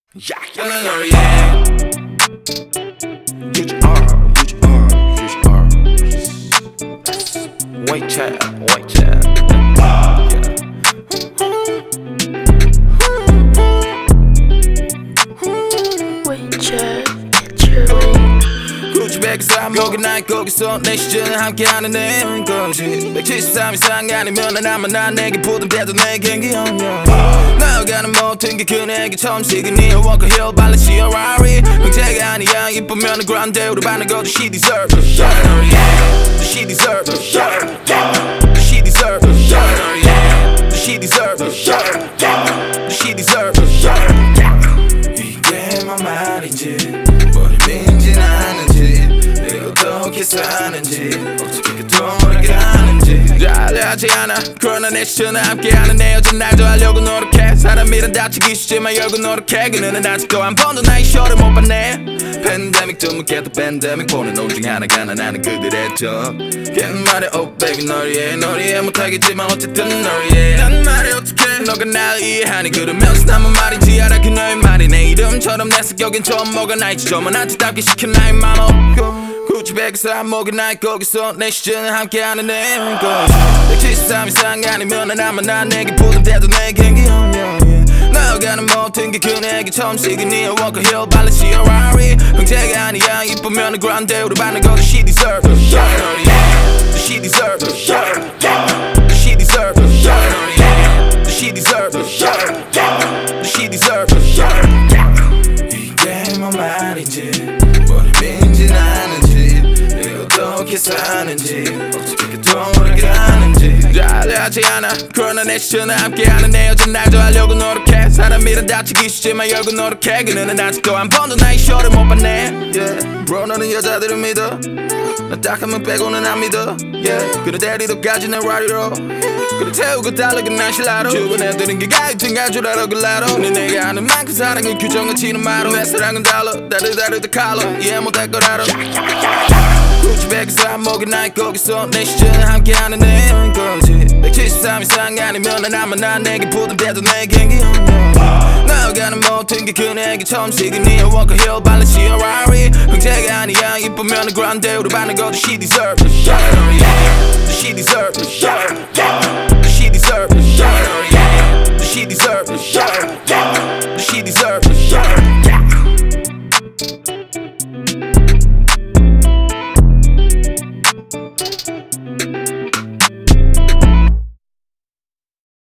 Yakının oraya. Huge R. White child. 백사 거기 난 거기서 내 시즌을 함께하는 내 거지 173 이상 아니면 난 아마 난 내게 부담돼도 내 경기형이야 나아가는 모든 게 그네게 처음 시그니에 Walker Hill 발렌시 Ferrari 형태가 아니야 이쁘면 그란데 우리 반은 것도 she deserve She deserve She deserve She deserve She deserve 이게 뭔 말인지 뭐를 아는지 내가 어떻게 사는지 어떻게 돌아가는지 잘하지 않아 그러나 내 시선을 함께하는 내 여전 날 좋아하려고 노력해 사람이란 다치기 쉽지만 열고 노력해 그녀는 아직도 한 번도 나의 쇼를 못 봤네 팬데믹 드물게도 팬데믹 보는 옷 중 하나가 나는 그들의 적 걔는 말해 oh baby 널 이해 못하겠지만 어쨌든 널 이해 난 말해 어떡해 너가 날 이해하니 그러면서 남은 말인지 알아 그녀의 말이 내 이름처럼 내 성격엔 처음 뭐가 나있지 저만 안타깝게 시킨 나의 맘 구찌 백에서 한목이 나의 거기서 내 시즌을 함께하는 내 거지 173 이상 아니면 난 아마 난 내게 부담돼도 내 경기형이야 나아가는 모든 게 그네게 처음 시그니에 Walker Hill 발렌시 Ferrari 형태가 아니야 이쁘면 그란데 우리 반은 것도 she deserve She deserve She deserve She deserve She deserve 이게 뭔 말인지 뭐를 믿진 않은지 내가 어떻게 사는지 어떻게 돌아가는지 잘하지 않아 그러나 내 시선을 함께하는 내 여전 날 좋아하려고 노력해 사람이란 다치기 쉽지만 열고 노력해 그녀는 아직도 한 번도 나의 쇼를 못 봤네 Bro 너는 여자들을 믿어 나 딱 한 명 빼고는 안 믿어 그래 데리도까지 난 라리로 그래 태우고 달라고 난 신라로 주변 애들은 기가 있던가 줄 알아 글라로 근데 내가 아는 만큼 사랑은 규정을 치는 말로 내 사랑은 달러 다르다 컬러 이해 못할 걸 알아 구찌 백에서 한목이 나의 거기서 내 시즌을 함께하는 내 거지 173 이상 아니면 난 아마 난 내게 부담돼도 내 경기형이야 나아가는 모든 게 그네게 처음 시그니에 Walker Hill 발렌시 Ferrari 형태가 아니야 이쁘면 그란데 우리 반은 것도 she deserve She deserve She deserve